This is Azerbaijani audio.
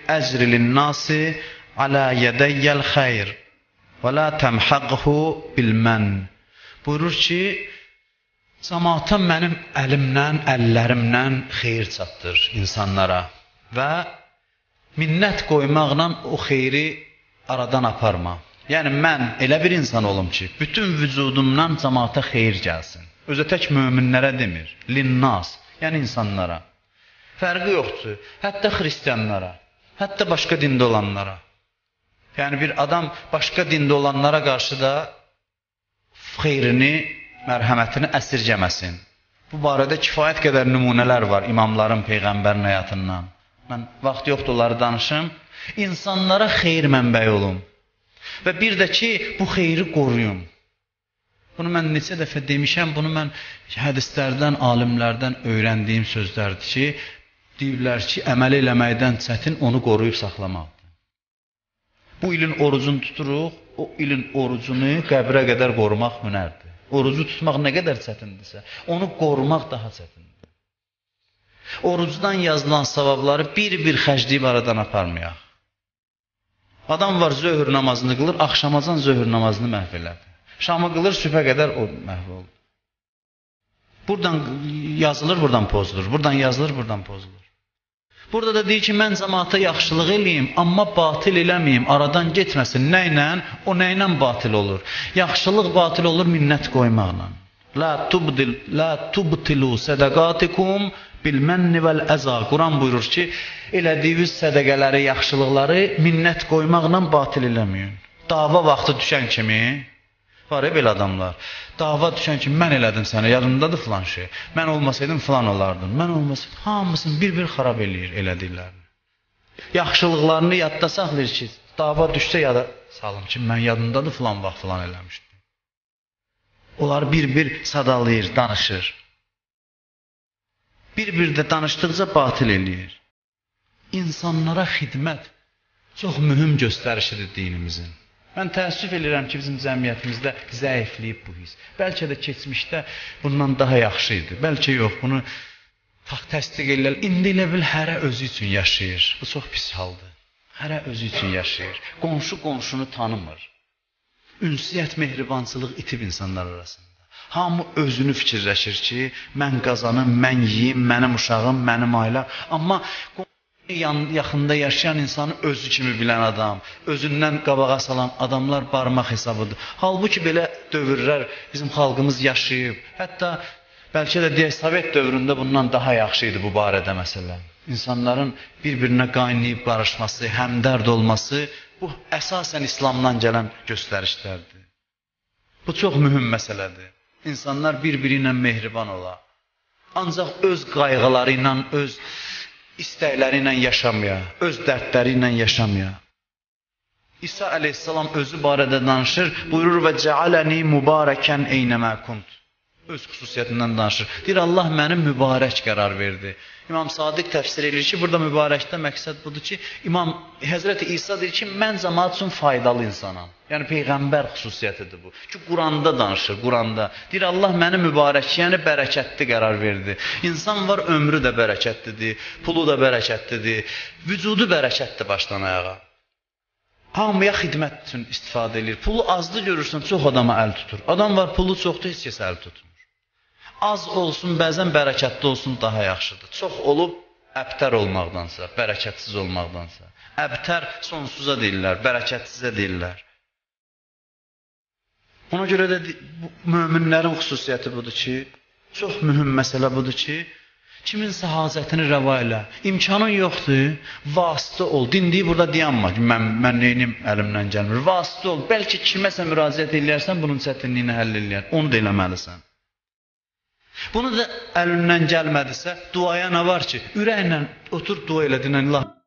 əcri lin-nasi ala yadayyal xeyr və la tamhaqhu bil-man. Buyurur ki, cəmaata mənim əlimlə, əllərimlə xeyir çatdır insanlara və minnət qoymaqla o xeyri aradan aparma. Yəni mən elə bir insan olum ki, bütün vücudumdan cəmaata xeyir gəlsin. Özə tək möminlərə demir, linnas, yəni insanlara. Fərqi yoxdur, hətta xristianlara, hətta başqa dində olanlara. Yəni bir adam başqa dində olanlara qarşı da xeyrini, mərhəmətini əsirgəməsin. Bu barədə kifayət qədər nümunələr var imamların, peyğəmbərin həyatından. Mən vaxt yoxdur onları danışım. İnsanlara xeyir mənbəyi olun. Və bir də ki, bu xeyri qoruyun. Bunu mən neçə dəfə demişəm, bunu mən hədislərdən, alimlərdən öyrəndiyim sözlərdir ki, deyirlər ki, əməl eləməkdən çətin onu qoruyub saxlamaqdır. Bu ilin orucunu tuturuq, o ilin orucunu qəbrə qədər qorumaq hünərdir. Orucu tutmaq nə qədər çətindirsə, onu qorumaq daha çətindir. Orucdan yazılan savabları bir-bir xərcləyib aradan aparmayaq. Adam var, zöhr namazını qılır, axşamacan zöhr namazını məhv elədi. Şamı qılır, sübhə qədər o məhv oldu. Buradan yazılır, buradan pozulur. Buradan yazılır, buradan pozulur. Burada da deyir ki, mən cəmaata yaxşılıq eləyim, amma batil eləməyim, aradan getməsin. Nə ilə? O nə ilə batil olur? Yaxşılıq batil olur minnət qoymaqla. La tubtilu sadaqatikum bil manni vel aza. Quran buyurur ki, elədiyiniz sədaqələri, yaxşılıqları minnət qoymaqla batil eləməyin. Dava vaxtı düşən kimi var belə adamlar. Dava düşən kimi mən elədim sənə, yadımdadır filan şey. Mən olmasaydım filan olardım. Mən olmasaydım hamısını bir-bir xarab eləyir elədiklərini. Yaxşılıqlarını yadda saxlayır ki, dava düşsə yada salım ki, mən yadımdadır filan vaxt filan eləmişdim. Onlar bir-bir sadalayır, danışır. Bir-bir də danışdıqca batil eləyir. İnsanlara xidmət çox mühüm göstərişidir dinimizin. Mən təəssüf edirəm ki, bizim cəmiyyətimizdə zəifləyib bu his. Bəlkə də keçmişdə bundan daha yaxşı idi. Bəlkə yox, bunu təsdiq edirlər. İndi elə bil hərə özü üçün yaşayır. Bu çox pis haldır. Hərə özü üçün yaşayır. Qonşu qonşunu tanımır. Ünsiyyət, mehribançılıq itib insanlar arasında. Hamı özünü fikirləşir ki, mən qazanım, mən yiyim, mənim uşağım, mənim ailəm. Amma yaxında yaşayan insanı özü kimi bilən adam, özündən qabağa salan adamlar barmaq hesabıdır. Halbuki belə dövrlər bizim xalqımız yaşayıb. Hətta bəlkə də deyək, Sovet dövründə bundan daha yaxşı idi bu barədə məsələ. İnsanların bir-birinə qaynayıb barışması, həmdərd olması, bu əsasən İslamdan gələn göstərişlərdir. Bu çox mühüm məsələdir. İnsanlar bir-biri ilə mehriban ola. Ancaq öz qayğıları ilə, öz istəkləri ilə yaşamaya, öz dərdləri ilə yaşamaya. İsa əleyhissalam özü barədə danışır, buyurur və cəaləni mübarəkən eynəmə kunt. Öz xüsusiyyətindən danışır. Deyir, Allah mənim mübarək qərar verdi. İmam Sadiq təfsir edir ki, burada mübarəkdə məqsəd budur ki, Həzrəti İsa deyir ki, mən cəmaat üçün faydalı insanam. Yəni, Peyğəmbər xüsusiyyətidir bu. Ki, Quranda danışır, Quranda. Deyir, Allah məni mübarək, yəni bərəkətli qərar verdi. İnsan var, ömrü də bərəkətlidir, pulu da bərəkətlidir, vücudu bərəkətli başdan ayağa. Hamıya xidmət üçün istifadə edir. Pulu azdı görürsən, çox adama əl tutur. Adam var, pulu çoxdur, heç kəsə əl tutmur. Az olsun, bəzən bərəkətli olsun, daha yaxşıdır. Çox olub, əbtər olmaqdansa, bərəkətsiz olmaqdansa. Əbtər sonsuza deyirlər, bərəkətsizə deyirlər. Ona görə də möminlərin xüsusiyyəti budur ki, çox mühüm məsələ budur ki, kiminsə hacətini rəva elə. İmkanın yoxdur, vasitə ol. Dindiyi burada dayanma ki, mən neynim əlimdən gəlmir. Vasitə ol. Bəlkə kiməsə müraciət eləyərsən, bunun çətinliyini həll eləyər. Onu da eləməlisən. Bunu da əlindən gəlmədisə, duaya nə var ki? Ürəklə otur, dua elədin, Allah.